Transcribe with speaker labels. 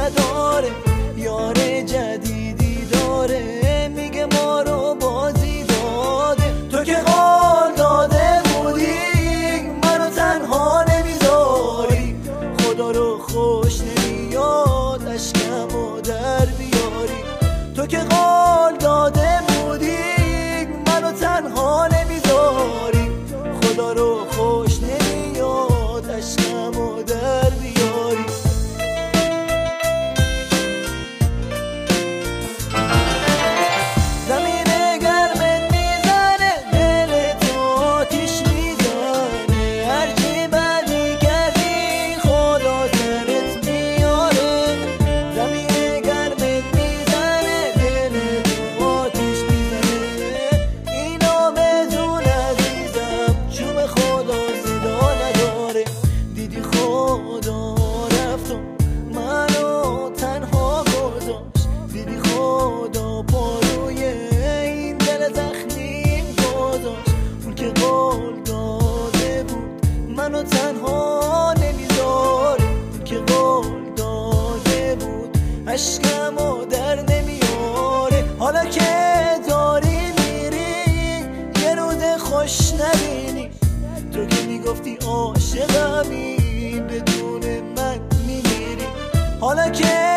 Speaker 1: نداره، یار جدیدی داره، میگه ما رو بازی داده. تو که قول داده بودی منو تنها نمیذاری، خدا رو خوش نمیاد اشکمو در بیاری. تو که قول داده بودی منو تنها نمیذاری، خدا رو خوش نمیاد اشکمو در بیاری. زمین گرمت میزنه، دلت آتیش میزنه، هرچی بدی کردی خدا سرت میاره. زمین گرمت میزنه، دلت آتیش میزنه، اینا بدون عزیزم چوب خدا صدا نداره. دیدی خدا رفت و منو تنها گذاشت، دیدی خدا پاروی این دل زخمیم گذاشت. اون که قول داده بود منو تنها نمیذاره، اون که قول داده بود اشکمو در نمیاره. حالا که داری میری یه روز خوش نبینی، تو که میگفتی عاشقمی بدون من میمیری. حالا که